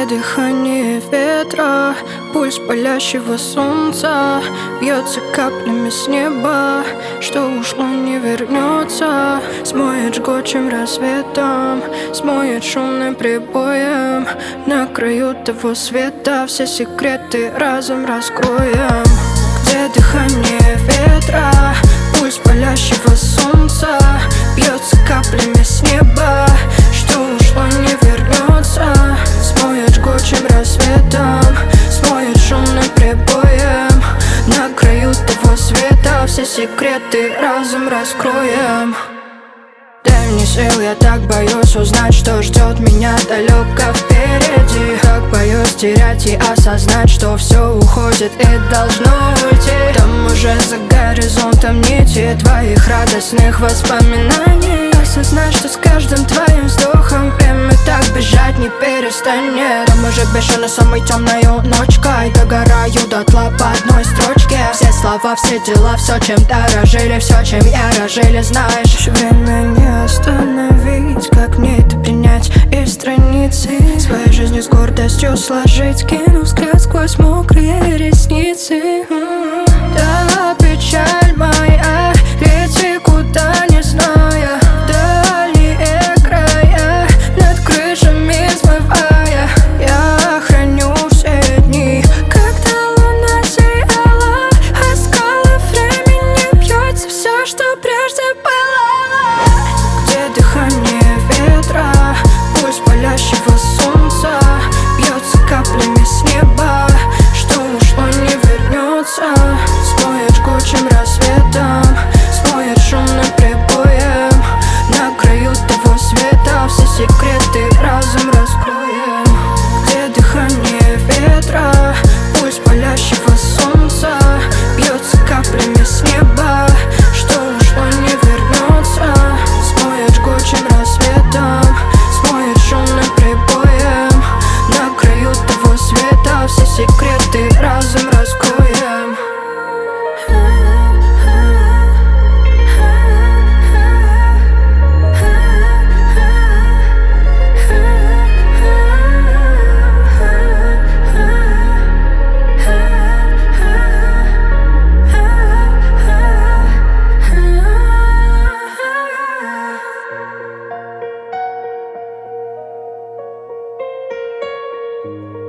Где дыхание ветра, пульс палящего солнца бьется каплями с неба, что ушло не вернется. Смоет жгучим рассветом, смоет шумным прибоем. На краю того света все секреты разом раскроем. Где дыхание ветра, пульс палящего солнца бьется каплями с неба, что ушло не вернется. Смоет жгучим рассветом, смоет шумным прибоем. На краю того света все секреты разом раскроем. Дай мне сил, я так боюсь узнать, что ждет меня далеко впереди. Так боюсь терять и осознать, что все уходит и должно уйти. Там уже за горизонтом нити твоих радостных воспоминаний. Осознать, что с каждым твоим вздохом время так бежать не перестанет. Там уже бешено самой темной ночкой догораю дотла по одной строчке. Все слова, все дела, все, чем дорожили, все, чем ярожили, знаешь. Время не остановить, как мне это принять из страницы своей жизни с гордостью сложить, кинув взгляд сквозь мокрые ресницы. Да, печаль моя, лети куда не зная, дальние края, над крышами взмывая. Я храню все дни, когда луна сияла, а скалы времени бьется все, что прежде пылало. Где дыхание ветра, пульс палящего солнца бьется каплями с неба, что ушло не вернется. Смоет жгучим рассветом, смоет шумным прибоем. На краю того света все секреты разом раскроем. Где дыхание ветра, пульс палящего солнца бьется каплями с неба, что ушло не вернется. Смоет жгучим рассветом, смоет шумным прибоем. На краю того света все секреты разом раскроем. Thank